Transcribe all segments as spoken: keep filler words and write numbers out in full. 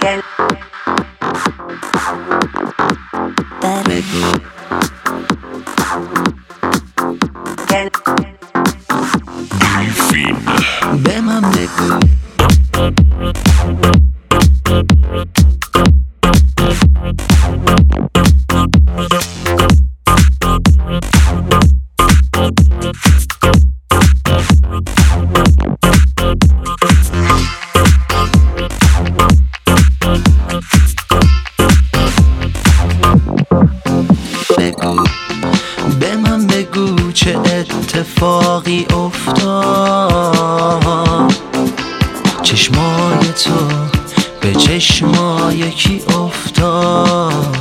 به من بگو بگو به من بگو چه اتفاقی افتاد چشمای تو به چشمای کی افتاد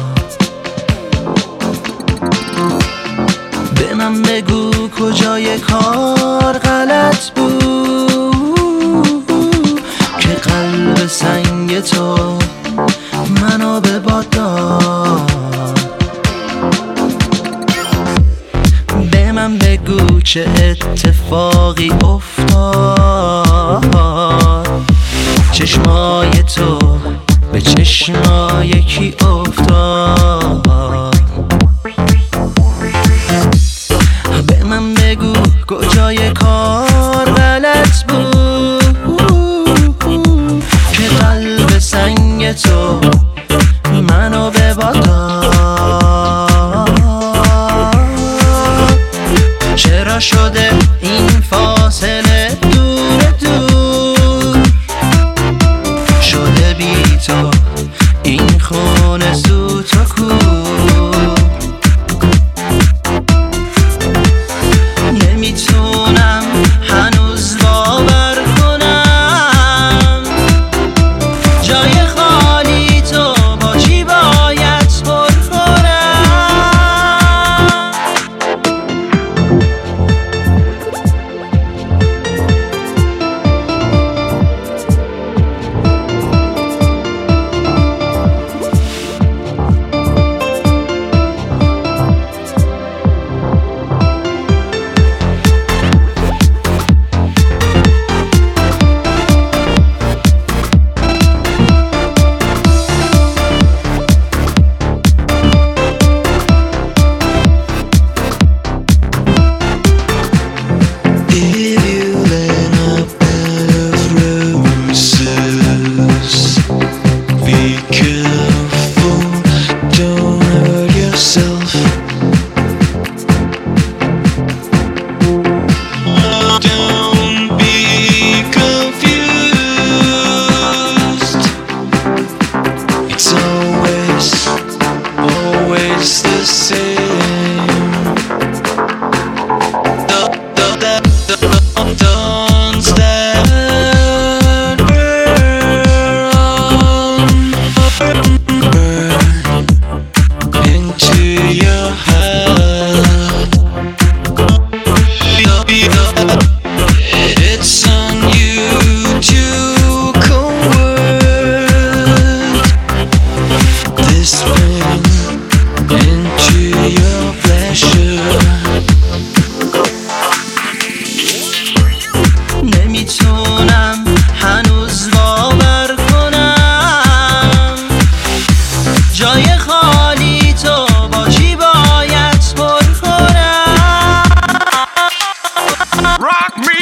به من بگو کجای کار غلط بود که قلب سنگ تو منو به باد داد به من بگو چه اتفاقی افتاد چشمای تو به چشمای کی افتاد به من بگو کجای کار غلط بود که قلب سنگ تو منو به باد داد چرا شده این فاصله دور دور شده بی تو این خونه سوت و کور نمیتونم هنوز باور کنم جای خالی تو با چی باید پر کنم نمیتونم هنوز باور کنم جای خالی تو با چی باید پر کنم Rock me